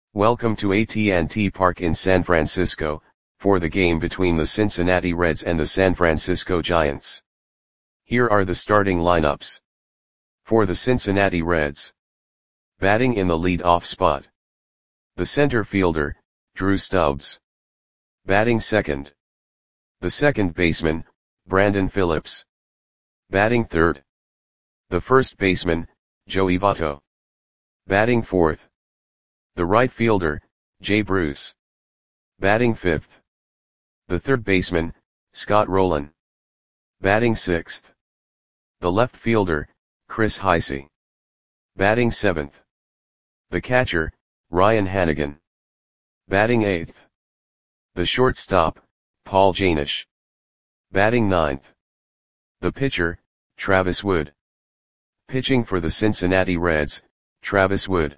Welcome to AT&T Park in San Francisco, for the game between the Cincinnati Reds and the San Francisco Giants. Here are the starting lineups. For the Cincinnati Reds. Batting in the lead-off spot. The center fielder, Drew Stubbs. Batting second. The second baseman, Brandon Phillips. Batting third. The first baseman, Joey Votto. Batting fourth. The right fielder, Jay Bruce. Batting fifth. The third baseman, Scott Rolen. Batting sixth. The left fielder, Chris Heisey. Batting seventh. The catcher, Ryan Hanigan. Batting eighth. The shortstop, Paul Janish. Batting ninth. The pitcher, Travis Wood. Pitching for the Cincinnati Reds, Travis Wood.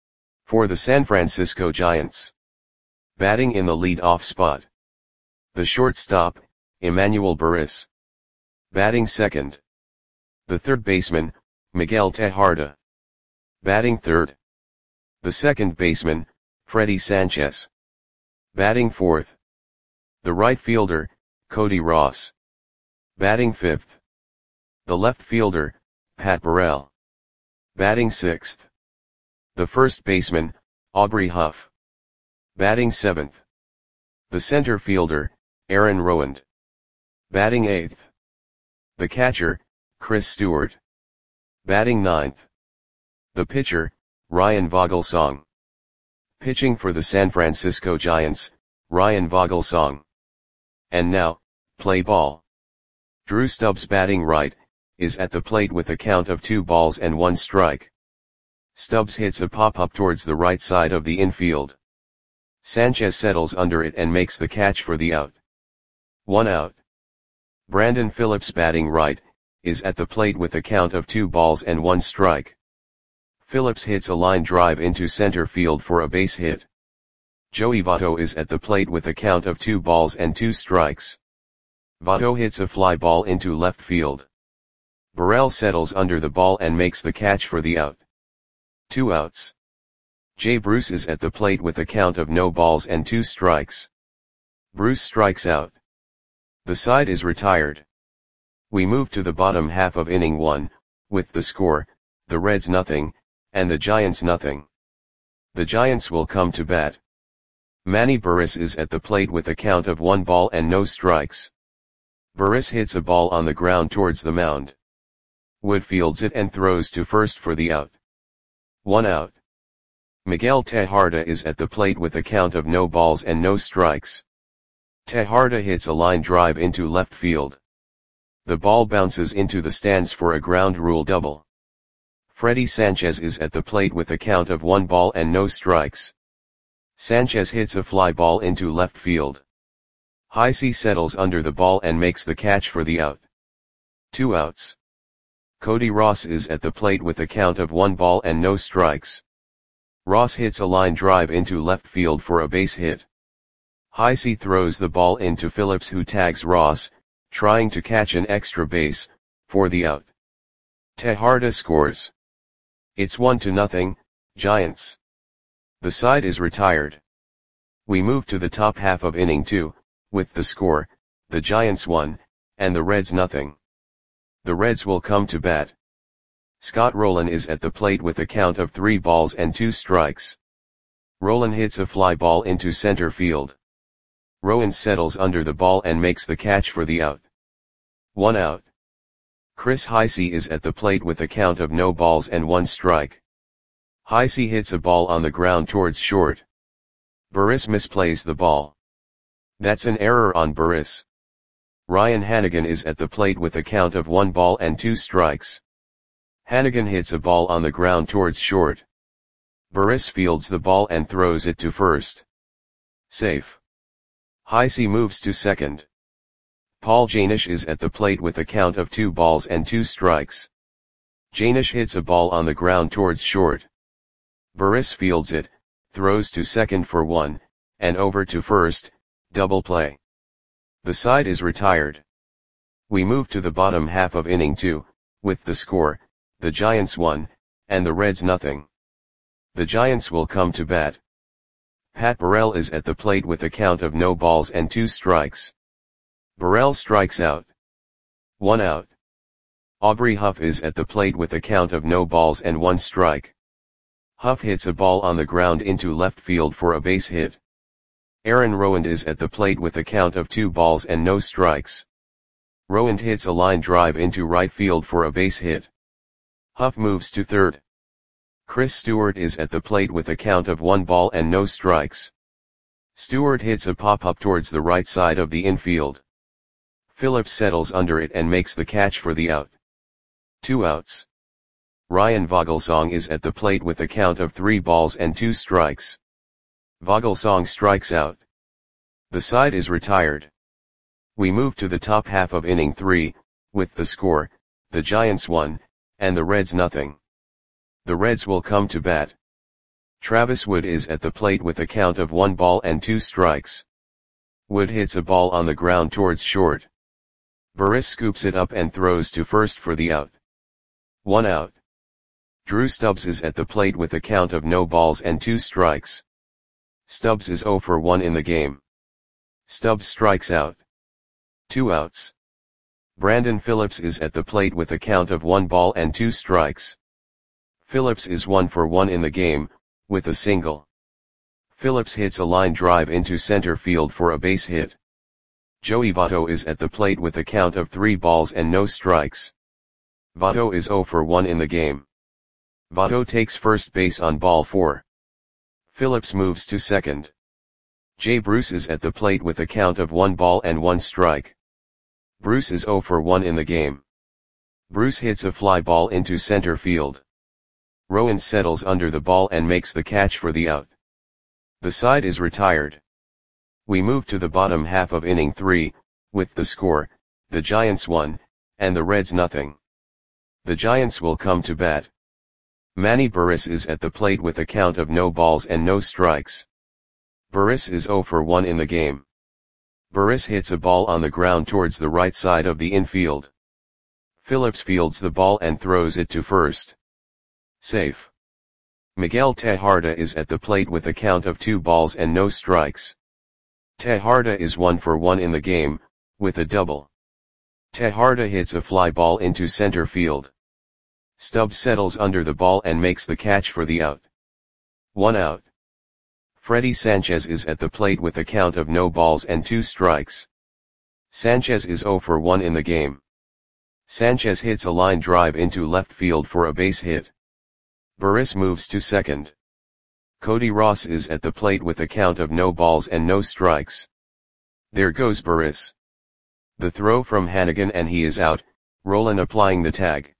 For the San Francisco Giants. Batting in the lead-off spot. The shortstop, Emmanuel Burris. Batting second. The third baseman, Miguel Tejada. Batting third. The second baseman, Freddie Sanchez. Batting fourth. The right fielder, Cody Ross. Batting fifth. The left fielder, Pat Burrell. Batting sixth. The first baseman, Aubrey Huff. Batting seventh. The center fielder, Aaron Rowand. Batting eighth. The catcher, Chris Stewart. Batting ninth. The pitcher, Ryan Vogelsong. Pitching for the San Francisco Giants, Ryan Vogelsong. And now, play ball. Drew Stubbs batting right, is at the plate with a count of 2 balls and 1 strike. Stubbs hits a pop-up towards the right side of the infield. Sanchez settles under it and makes the catch for the out. 1 out. Brandon Phillips batting right, is at the plate with a count of 2 balls and 1 strike. Phillips hits a line drive into center field for a base hit. Joey Votto is at the plate with a count of 2 balls and 2 strikes. Votto hits a fly ball into left field. Burrell settles under the ball and makes the catch for the out. 2 outs. Jay Bruce is at the plate with a count of no balls and 2 strikes. Bruce strikes out. The side is retired. We move to the bottom half of inning 1, with the score, the Reds nothing, and the Giants nothing. The Giants will come to bat. Manny Burris is at the plate with a count of 1 ball and no strikes. Burris hits a ball on the ground towards the mound. Wood fields it and throws to first for the out. 1 out. Miguel Tejada is at the plate with a count of no balls and no strikes. Tejada hits a line drive into left field. The ball bounces into the stands for a ground rule double. Freddie Sanchez is at the plate with a count of 1 ball and no strikes. Sanchez hits a fly ball into left field. Heisey settles under the ball and makes the catch for the out. 2 outs. Cody Ross is at the plate with a count of 1 ball and no strikes. Ross hits a line drive into left field for a base hit. Heisey throws the ball into Phillips, who tags Ross, trying to catch an extra base, for the out. Tejada scores. It's 1-0, Giants. The side is retired. We move to the top half of inning 2, with the score, the Giants 1, and the Reds nothing. The Reds will come to bat. Scott Rolen is at the plate with a count of 3 balls and 2 strikes. Rolen hits a fly ball into center field. Rowan settles under the ball and makes the catch for the out. 1 out. Chris Heisey is at the plate with a count of no balls and 1 strike. Heisey hits a ball on the ground towards short. Burris misplays the ball. That's an error on Burris. Ryan Hanigan is at the plate with a count of 1 ball and 2 strikes. Hanigan hits a ball on the ground towards short. Burris fields the ball and throws it to first. Safe. Heisey moves to second. Paul Janish is at the plate with a count of 2 balls and 2 strikes. Janish hits a ball on the ground towards short. Burris fields it, throws to second for 1, and over to first, double play. The side is retired. We move to the bottom half of inning 2, with the score, the Giants 1, and the Reds nothing. The Giants will come to bat. Pat Burrell is at the plate with a count of no balls and 2 strikes. Burrell strikes out. 1 out. Aubrey Huff is at the plate with a count of no balls and 1 strike. Huff hits a ball on the ground into left field for a base hit. Aaron Rowand is at the plate with a count of 2 balls and no strikes. Rowand hits a line drive into right field for a base hit. Huff moves to third. Chris Stewart is at the plate with a count of 1 ball and no strikes. Stewart hits a pop-up towards the right side of the infield. Phillips settles under it and makes the catch for the out. 2 outs. Ryan Vogelsong is at the plate with a count of 3 balls and 2 strikes. Vogelsong strikes out. The side is retired. We move to the top half of inning 3, with the score, the Giants 1, and the Reds nothing. The Reds will come to bat. Travis Wood is at the plate with a count of 1 ball and 2 strikes. Wood hits a ball on the ground towards short. Burris scoops it up and throws to first for the out. 1 out. Drew Stubbs is at the plate with a count of no balls and 2 strikes. Stubbs is 0 for 1 in the game. Stubbs strikes out. 2 outs. Brandon Phillips is at the plate with a count of 1 ball and 2 strikes. Phillips is 1 for 1 in the game, with a single. Phillips hits a line drive into center field for a base hit. Joey Votto is at the plate with a count of 3 balls and no strikes. Votto is 0 for 1 in the game. Votto takes first base on ball 4. Phillips moves to second. Jay Bruce is at the plate with a count of 1 ball and 1 strike. Bruce is 0 for 1 in the game. Bruce hits a fly ball into center field. Rowan settles under the ball and makes the catch for the out. The side is retired. We move to the bottom half of inning 3, with the score, the Giants 1, and the Reds nothing. The Giants will come to bat. Manny Burris is at the plate with a count of no balls and no strikes. Burris is 0 for 1 in the game. Burris hits a ball on the ground towards the right side of the infield. Phillips fields the ball and throws it to first. Safe. Miguel Tejada is at the plate with a count of 2 balls and no strikes. Tejada is 1 for 1 in the game, with a double. Tejada hits a fly ball into center field. Stubbs settles under the ball and makes the catch for the out. 1 out. Freddie Sanchez is at the plate with a count of no balls and 2 strikes. Sanchez is 0 for 1 in the game. Sanchez hits a line drive into left field for a base hit. Burris moves to second. Cody Ross is at the plate with a count of no balls and no strikes. There goes Burris. The throw from Hannigan and he is out, Rolen applying the tag.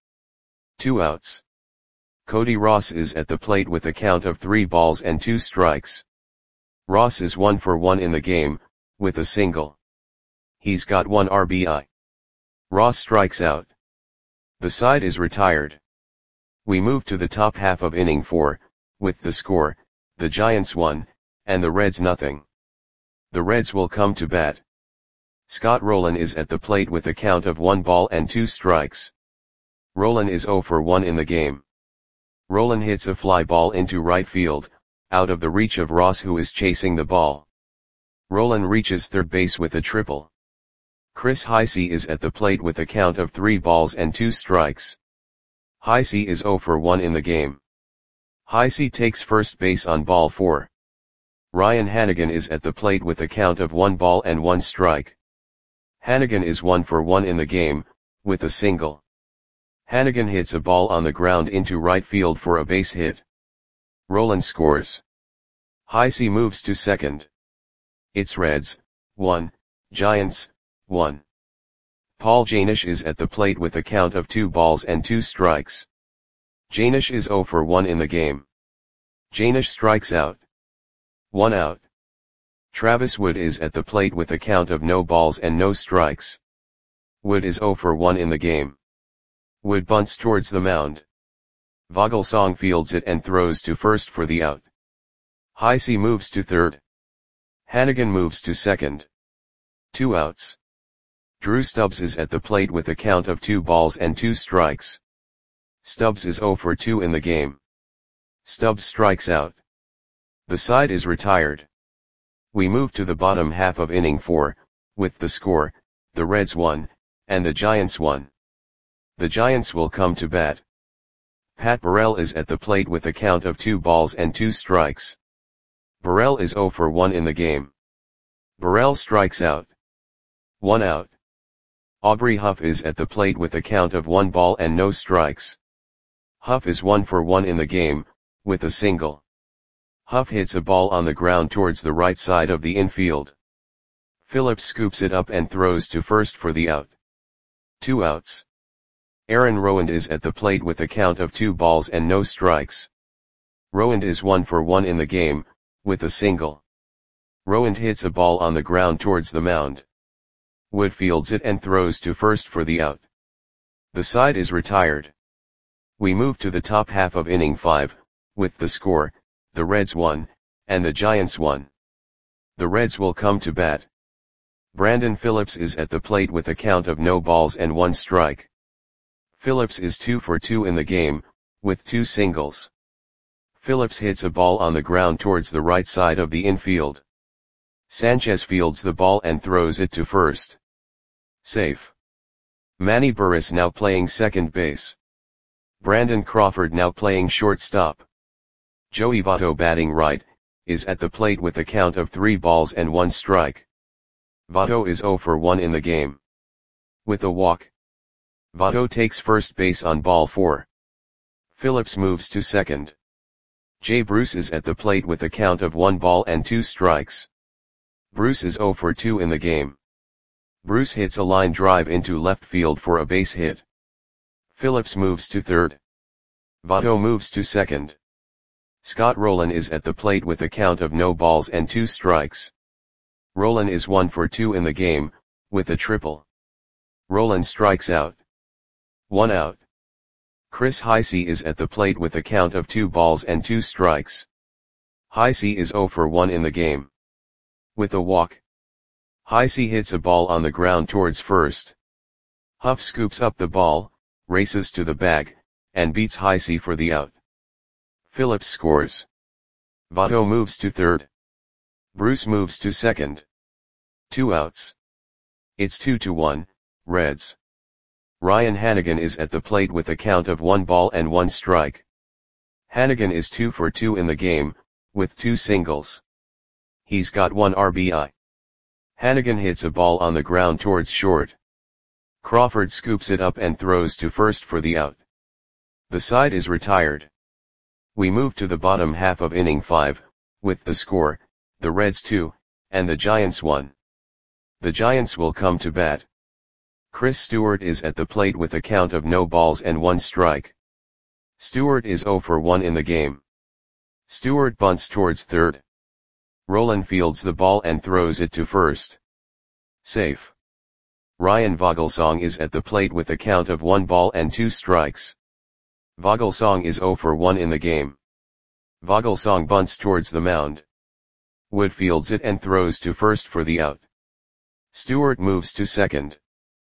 2 outs. Cody Ross is at the plate with a count of 3 balls and 2 strikes. Ross is 1 for 1 in the game, with a single. He's got 1 RBI. Ross strikes out. The side is retired. We move to the top half of inning 4, with the score, the Giants 1, and the Reds nothing. The Reds will come to bat. Scott Rolen is at the plate with a count of 1 ball and 2 strikes. Rolen is 0 for 1 in the game. Rolen hits a fly ball into right field, out of the reach of Ross who is chasing the ball. Rolen reaches third base with a triple. Chris Heisey is at the plate with a count of 3 balls and 2 strikes. Heisey is 0 for 1 in the game. Heisey takes first base on ball 4. Ryan Hannigan is at the plate with a count of 1 ball and 1 strike. Hannigan is 1 for 1 in the game, with a single. Hannigan hits a ball on the ground into right field for a base hit. Rolen scores. Heisey moves to second. It's Reds, 1, Giants, 1. Paul Janish is at the plate with a count of 2 balls and 2 strikes. Janish is 0 for 1 in the game. Janish strikes out. 1 out. Travis Wood is at the plate with a count of no balls and no strikes. Wood is 0 for 1 in the game. Wood bunts towards the mound. Vogelsong fields it and throws to first for the out. Heisey moves to third. Hannigan moves to second. 2 outs. Drew Stubbs is at the plate with a count of 2 balls and 2 strikes. Stubbs is 0 for 2 in the game. Stubbs strikes out. The side is retired. We move to the bottom half of inning 4, with the score, the Reds 1, and the Giants 1. The Giants will come to bat. Pat Burrell is at the plate with a count of 2 balls and 2 strikes. Burrell is 0 for 1 in the game. Burrell strikes out. 1 out. Aubrey Huff is at the plate with a count of 1 ball and no strikes. Huff is 1 for 1 in the game, with a single. Huff hits a ball on the ground towards the right side of the infield. Phillips scoops it up and throws to first for the out. 2 outs. Aaron Rowand is at the plate with a count of 2 balls and no strikes. Rowand is 1 for 1 in the game, with a single. Rowand hits a ball on the ground towards the mound. Wood fields it and throws to first for the out. The side is retired. We move to the top half of inning 5, with the score, the Reds 1, and the Giants 1. The Reds will come to bat. Brandon Phillips is at the plate with a count of no balls and 1 strike. Phillips is 2 for 2 in the game, with 2 singles. Phillips hits a ball on the ground towards the right side of the infield. Sanchez fields the ball and throws it to first. Safe. Manny Burris now playing second base. Brandon Crawford now playing shortstop. Joey Votto batting right, is at the plate with a count of 3 balls and 1 strike. Votto is 0 for 1 in the game. With a walk. Votto takes first base on ball 4. Phillips moves to second. Jay Bruce is at the plate with a count of 1 ball and 2 strikes. Bruce is 0 for 2 in the game. Bruce hits a line drive into left field for a base hit. Phillips moves to third. Votto moves to second. Scott Rowland is at the plate with a count of no balls and 2 strikes. Rowland is 1 for 2 in the game, with a triple. Rowland strikes out. 1 out. Chris Heisey is at the plate with a count of 2 balls and 2 strikes. Heisey is 0 for 1 in the game. With a walk. Heisey hits a ball on the ground towards first. Huff scoops up the ball, races to the bag, and beats Heisey for the out. Phillips scores. Votto moves to third. Bruce moves to second. 2 outs. It's 2-1, Reds. Ryan Hanigan is at the plate with a count of 1 ball and 1 strike. Hanigan is 2 for 2 in the game, with 2 singles. He's got 1 RBI. Hanigan hits a ball on the ground towards short. Crawford scoops it up and throws to first for the out. The side is retired. We move to the bottom half of inning 5, with the score, the Reds 2, and the Giants 1. The Giants will come to bat. Chris Stewart is at the plate with a count of no balls and 1 strike. Stewart is 0 for 1 in the game. Stewart bunts towards third. Rowland fields the ball and throws it to first. Safe. Ryan Vogelsong is at the plate with a count of 1 ball and 2 strikes. Vogelsong is 0 for 1 in the game. Vogelsong bunts towards the mound. Wood fields it and throws to first for the out. Stewart moves to second.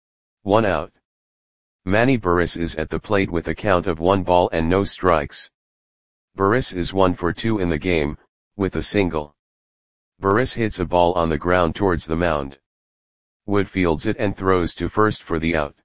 1 out. Manny Burris is at the plate with a count of 1 ball and no strikes. Burris is 1 for 2 in the game, with a single. Burris hits a ball on the ground towards the mound. Wood fields it and throws to first for the out.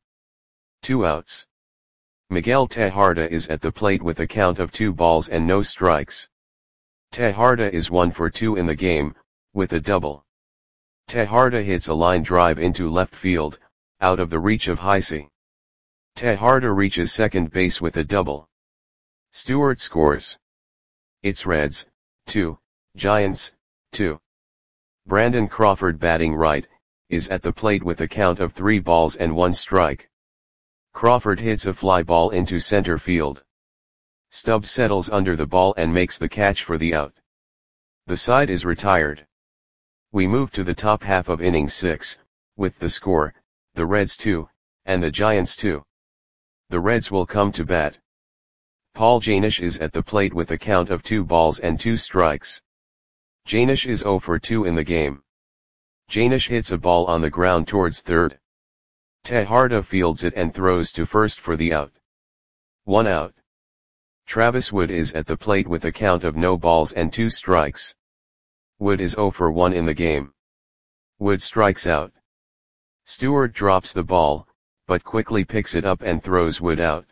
2 outs. Miguel Tejada is at the plate with a count of 2 balls and no strikes. Tejada is 1 for 2 in the game, with a double. Tejada hits a line drive into left field, out of the reach of Heisey. Tejada reaches second base with a double. Stewart scores. It's Reds, 2, Giants, 2. Brandon Crawford batting right, is at the plate with a count of 3 balls and 1 strike. Crawford hits a fly ball into center field. Stubbs settles under the ball and makes the catch for the out. The side is retired. We move to the top half of inning 6, with the score, the Reds 2, and the Giants 2. The Reds will come to bat. Paul Janish is at the plate with a count of 2 balls and 2 strikes. Janish is 0 for 2 in the game. Janish hits a ball on the ground towards third. Tejada fields it and throws to first for the out. 1 out. Travis Wood is at the plate with a count of no balls and 2 strikes. Wood is 0 for 1 in the game. Wood strikes out. Stewart drops the ball, but quickly picks it up and throws Wood out.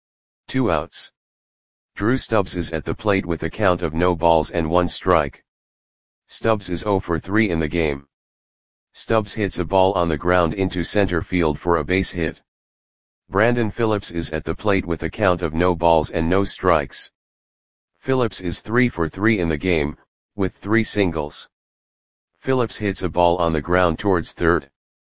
2 outs. Drew Stubbs is at the plate with a count of no balls and 1 strike. Stubbs is 0 for 3 in the game. Stubbs hits a ball on the ground into center field for a base hit. Brandon Phillips is at the plate with a count of no balls and no strikes. Phillips is 3 for 3 in the game, with 3 singles. Phillips hits a ball on the ground towards third.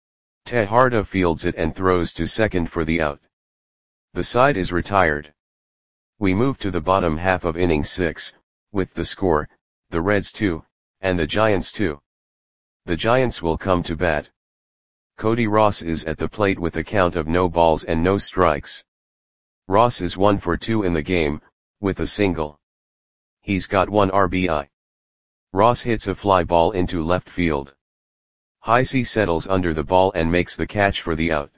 Tejada fields it and throws to second for the out. The side is retired. We move to the bottom half of inning 6, with the score, the Reds 2, and the Giants 2. The Giants will come to bat. Cody Ross is at the plate with a count of no balls and no strikes. Ross is 1 for 2 in the game, with a single. He's got 1 RBI. Ross hits a fly ball into left field. Heisey settles under the ball and makes the catch for the out.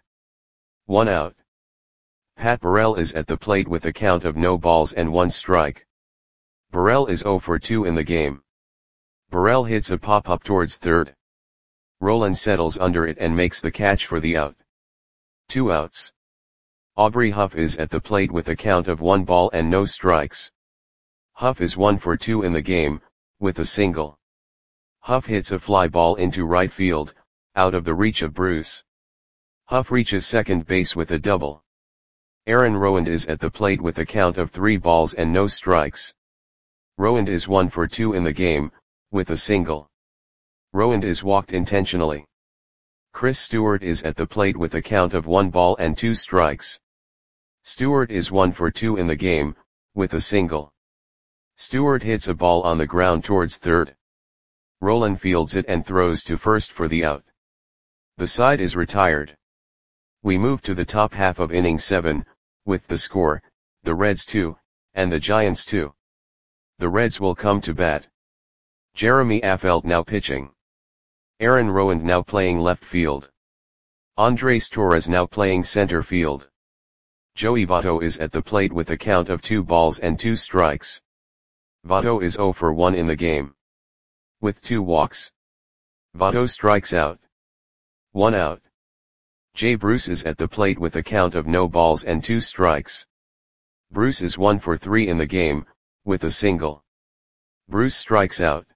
1 out. Pat Burrell is at the plate with a count of no balls and 1 strike. Burrell is 0 for 2 in the game. Burrell hits a pop-up towards third. Roland settles under it and makes the catch for the out. 2 outs. Aubrey Huff is at the plate with a count of 1 ball and no strikes. Huff is 1 for 2 in the game, with a single. Huff hits a fly ball into right field, out of the reach of Bruce. Huff reaches second base with a double. Aaron Rowand is at the plate with a count of 3 balls and no strikes. Rowand is 1 for 2 in the game, with a single. Rowand is walked intentionally. Chris Stewart is at the plate with a count of 1 ball and 2 strikes. Stewart is 1 for 2 in the game, with a single. Stewart hits a ball on the ground towards third. Roland fields it and throws to first for the out. The side is retired. We move to the top half of inning 7, with the score, the Reds 2, and the Giants 2. The Reds will come to bat. Jeremy Affeldt now pitching. Aaron Rowand now playing left field. Andres Torres now playing center field. Joey Votto is at the plate with a count of 2 balls and 2 strikes. Votto is 0 for 1 in the game. With 2 walks. Votto strikes out. 1 out. Jay Bruce is at the plate with a count of no balls and 2 strikes. Bruce is 1 for 3 in the game, with a single. Bruce strikes out.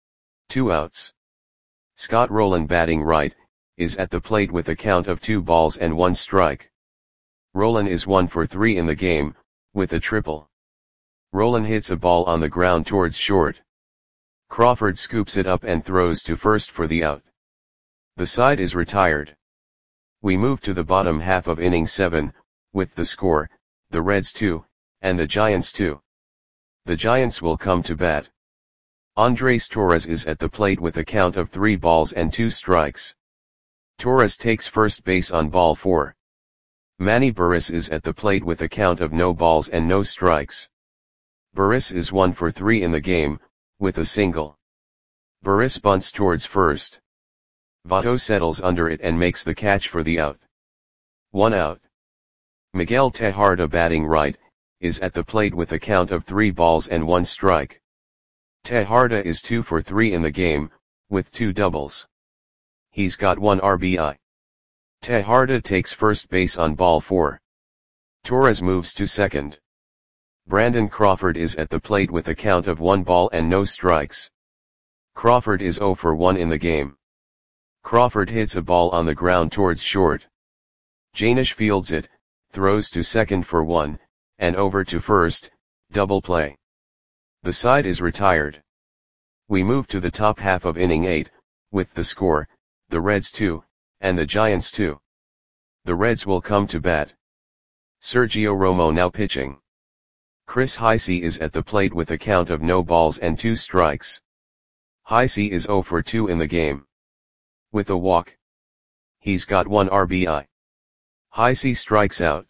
2 outs. Scott Rolen batting right, is at the plate with a count of 2 balls and 1 strike. Rolen is 1 for 3 in the game, with a triple. Rolen hits a ball on the ground towards short. Crawford scoops it up and throws to first for the out. The side is retired. We move to the bottom half of inning 7, with the score, the Reds 2, and the Giants 2. The Giants will come to bat. Andres Torres is at the plate with a count of 3 balls and 2 strikes. Torres takes first base on ball 4. Manny Burris is at the plate with a count of no balls and no strikes. Burris is 1 for 3 in the game, with a single. Burris bunts towards first. Votto settles under it and makes the catch for the out. 1 out. Miguel Tejada batting right, is at the plate with a count of 3 balls and 1 strike. Tejada is 2 for 3 in the game, with 2 doubles. He's got 1 RBI. Tejada takes first base on ball 4. Torres moves to second. Brandon Crawford is at the plate with a count of 1 ball and no strikes. Crawford is 0 for 1 in the game. Crawford hits a ball on the ground towards short. Janish fields it, throws to second for 1, and over to first, double play. The side is retired. We move to the top half of inning 8, with the score, the Reds 2, and the Giants 2. The Reds will come to bat. Sergio Romo now pitching. Chris Heisey is at the plate with a count of no balls and 2 strikes. Heisey is 0 for 2 in the game. With a walk. He's got 1 RBI. Heisey strikes out.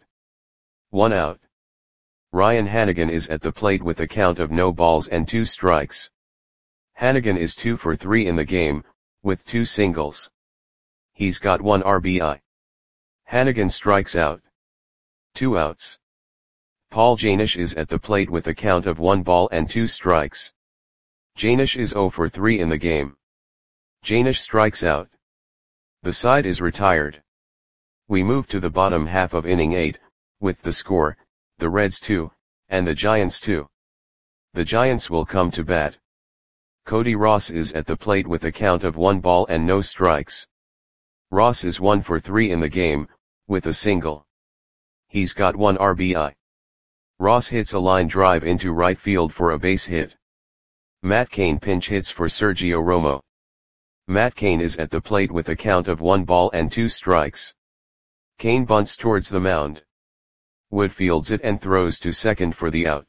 1 out. Ryan Hanigan is at the plate with a count of no balls and 2 strikes. Hanigan is 2 for 3 in the game, with 2 singles. He's got 1 RBI. Hanigan strikes out. 2 outs. Paul Janish is at the plate with a count of 1 ball and 2 strikes. Janish is 0 for 3 in the game. Janish strikes out. The side is retired. We move to the bottom half of inning 8, with the score, the Reds 2, and the Giants 2. The Giants will come to bat. Cody Ross is at the plate with a count of 1 ball and no strikes. Ross is 1 for 3 in the game, with a single. He's got 1 RBI. Ross hits a line drive into right field for a base hit. Matt Cain pinch hits for Sergio Romo. Matt Cain is at the plate with a count of 1 ball and 2 strikes. Cain bunts towards the mound. Wood fields it and throws to second for the out.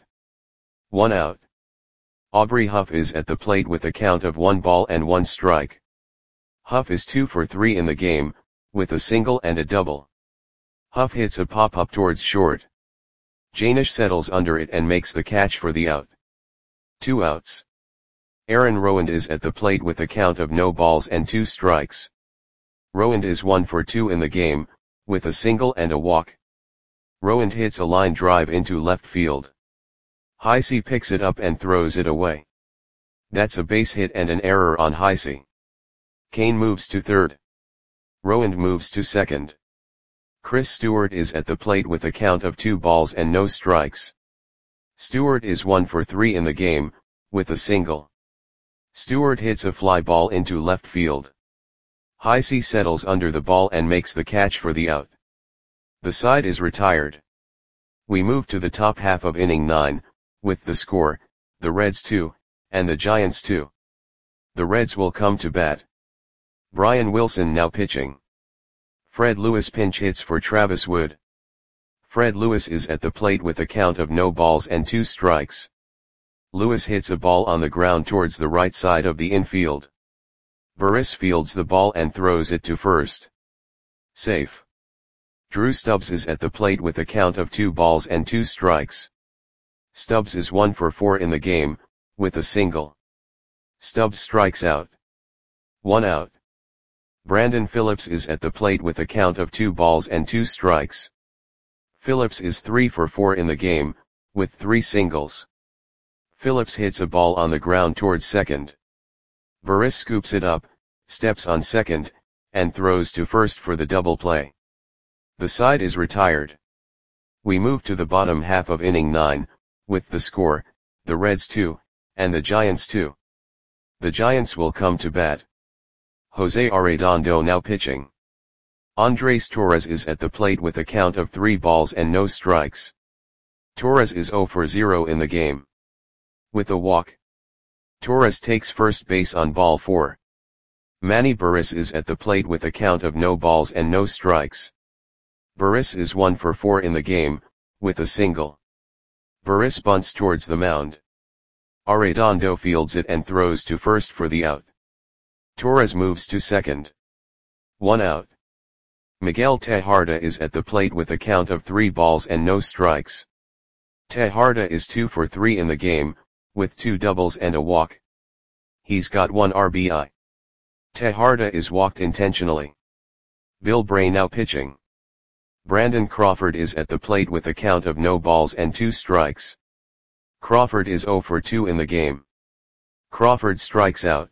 1 out. Aubrey Huff is at the plate with a count of 1 ball and 1 strike. Huff is 2 for 3 in the game, with a single and a double. Huff hits a pop-up towards short. Janish settles under it and makes the catch for the out. 2 outs. Aaron Rowand is at the plate with a count of no balls and 2 strikes. Rowand is 1 for 2 in the game, with a single and a walk. Rowand hits a line drive into left field. Heisey picks it up and throws it away. That's a base hit and an error on Heisey. Cain moves to third. Rowand moves to second. Chris Stewart is at the plate with a count of 2 balls and no strikes. Stewart is 1 for 3 in the game, with a single. Stewart hits a fly ball into left field. Heisey settles under the ball and makes the catch for the out. The side is retired. We move to the top half of inning 9, with the score, the Reds 2, and the Giants 2. The Reds will come to bat. Brian Wilson now pitching. Fred Lewis pinch hits for Travis Wood. Fred Lewis is at the plate with a count of no balls and 2 strikes. Lewis hits a ball on the ground towards the right side of the infield. Burris fields the ball and throws it to first. Safe. Drew Stubbs is at the plate with a count of 2 balls and 2 strikes. Stubbs is 1 for 4 in the game, with a single. Stubbs strikes out. 1 out. Brandon Phillips is at the plate with a count of 2 balls and 2 strikes. Phillips is 3 for 4 in the game, with 3 singles. Phillips hits a ball on the ground towards second. Burris scoops it up, steps on second, and throws to first for the double play. The side is retired. We move to the bottom half of inning 9, with the score, the Reds 2, and the Giants 2. The Giants will come to bat. Jose Arredondo now pitching. Andres Torres is at the plate with a count of 3 balls and no strikes. Torres is 0 for 0 in the game. With a walk. Torres takes first base on ball 4. Manny Burris is at the plate with a count of no balls and no strikes. Burris is 1 for 4 in the game, with a single. Burris bunts towards the mound. Arredondo fields it and throws to first for the out. Torres moves to second. 1 out. Miguel Tejada is at the plate with a count of 3 balls and no strikes. Tejada is 2 for 3 in the game, with 2 doubles and a walk. He's got 1 RBI. Tejada is walked intentionally. Bill Bray now pitching. Brandon Crawford is at the plate with a count of no balls and 2 strikes. Crawford is 0 for 2 in the game. Crawford strikes out.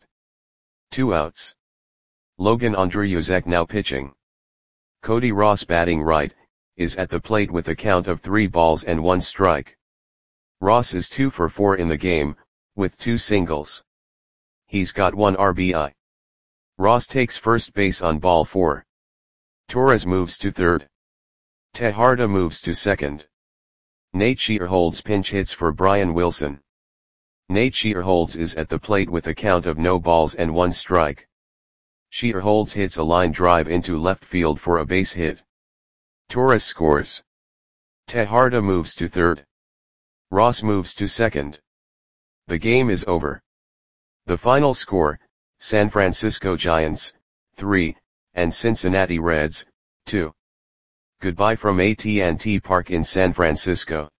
2 outs. Logan Andreyuzek now pitching. Cody Ross batting right, is at the plate with a count of 3 balls and 1 strike. Ross is 2 for 4 in the game, with 2 singles. He's got 1 RBI. Ross takes first base on ball 4. Torres moves to third. Tejada moves to second. Nate Shearholds pinch hits for Brian Wilson. Nate Shearholds is at the plate with a count of no balls and 1 strike. Shearholds hits a line drive into left field for a base hit. Torres scores. Tejada moves to third. Ross moves to second. The game is over. The final score, San Francisco Giants, 3, and Cincinnati Reds, 2. Goodbye from AT&T Park in San Francisco.